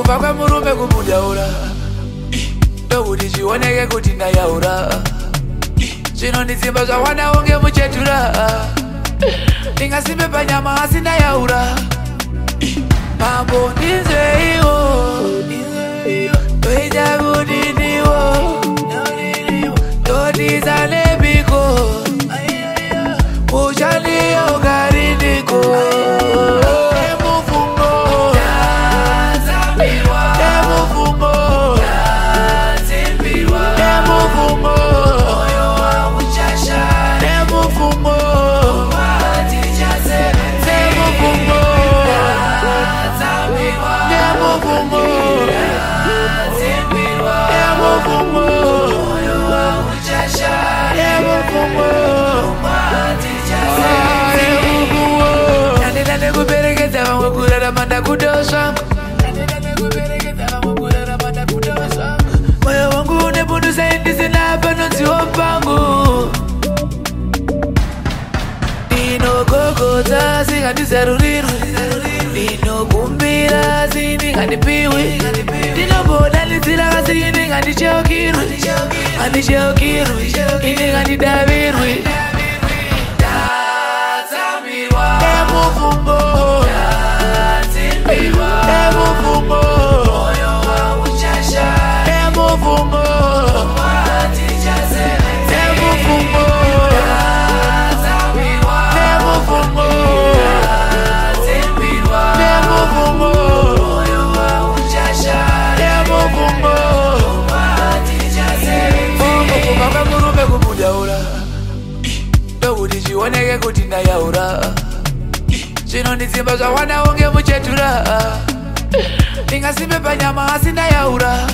kufa kwemurume kumudaura ndokuti chioneke kuti ndayaura zvinonditsimba zvawanda unge muchetura ndingasimbe panyama asi ndayaura mambo ndinzeiwo toita kuti ndiwo totizanepiko uchandiyo gariniko Manda kudosha moyo wangu nebudu zaidi sina panonzi wampangu ndinogogota singandizarurirwe ndinokumbira sindingandipiwi ndinobodalitsira kasi indingandicheukirwe andicheukirwe indingandidavirwe emuvumbo Emuvumo Emuvumo Emuvumo Emuvumo Emuvumo Emuvumo kufa kwemurume kumudaura ndokuti chioneke kuti ndayaura zvinonditsimba zvawanda unge muchetura ndingasimbe panyama asi ndayaura